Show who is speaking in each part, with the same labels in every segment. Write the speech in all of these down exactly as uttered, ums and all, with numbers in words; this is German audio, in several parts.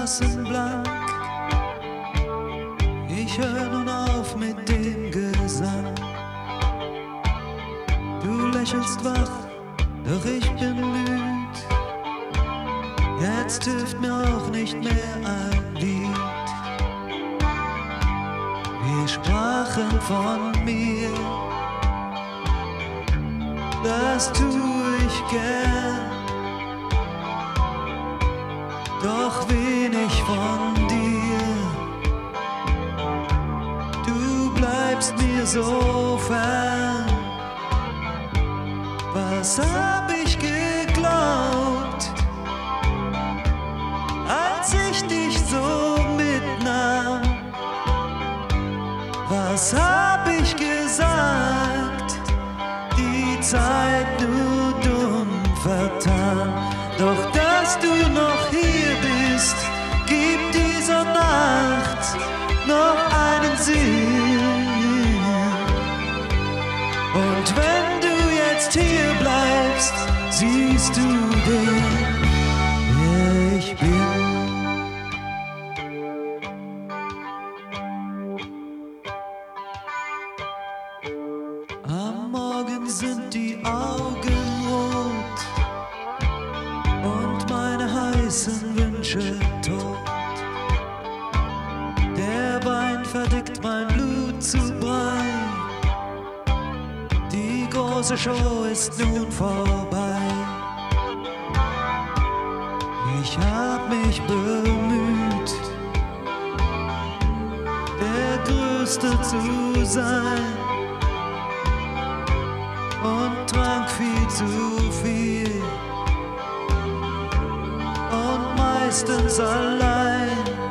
Speaker 1: Straßen blank. Ich hör nun auf mit dem Gesang. Du lächelst wach, doch ich bin müd. Jetzt hilft mir auch nicht mehr ein Lied. Wir sprachen von mir, das tu ich gern, doch wenig von dir. Du bleibst mir so fern. Was hab ich geglaubt, als ich dich so mitnahm? Was hab ich gesagt, die Zeit nur dumm vertan? Doch dass du noch hier bist, gibt dieser Nacht noch einen Sinn. Und wenn du jetzt hier bleibst, siehst du den, wer ich bin. Am Morgen sind die Augen rot und meine heißen Wünsche tot. Der Wein verdickt mein Blut zu Brei. Die große Show ist nun vorbei. Ich hab mich bemüht, der Größte zu sein, und trank viel zu viel und meistens allein.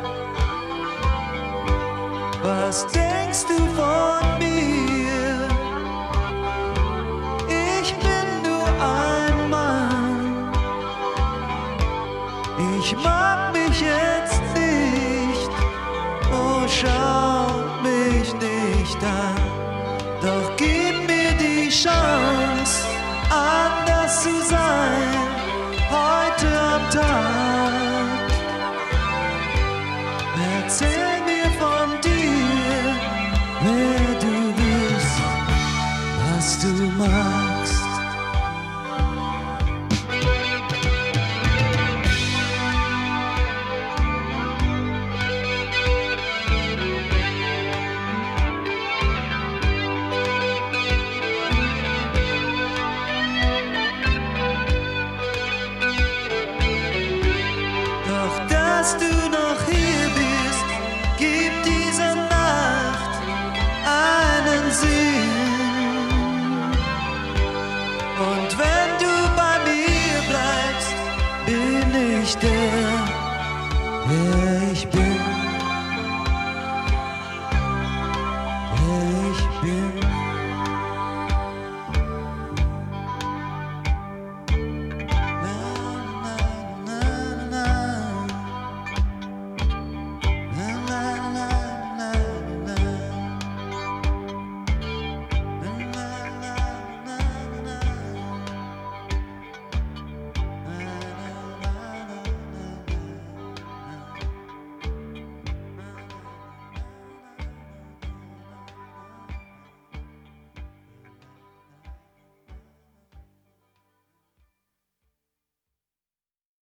Speaker 1: Was denkst du von mir? Ich bin nur ein Mann. Ich mag mich jetzt nicht, oh schau mich nicht an. Doch gib mir die Chance, anders zu sein, heute am Tag. Erzähl mir von dir, wer du bist, was du magst. Doch dass du noch hier bist, gibt diese Nacht einen Sinn. Und wenn du bei mir bleibst, bin ich der, der ich bin. Der